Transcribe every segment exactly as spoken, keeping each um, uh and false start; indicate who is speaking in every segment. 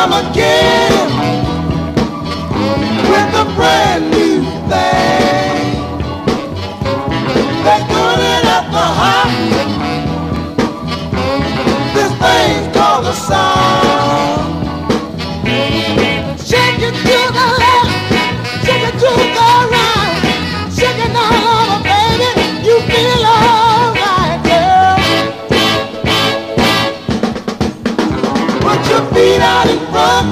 Speaker 1: come again with a brand new thing. They're doing it at the hop. This thing's called a song. Shake it to the left, shake it to the right, shake it all over, baby. You feel alright, girl. Put your feet out in front,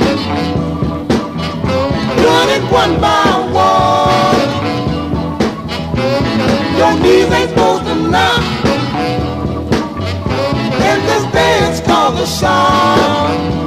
Speaker 1: doing it one by one. Your knees ain't supposed to knock, and this dance called a song.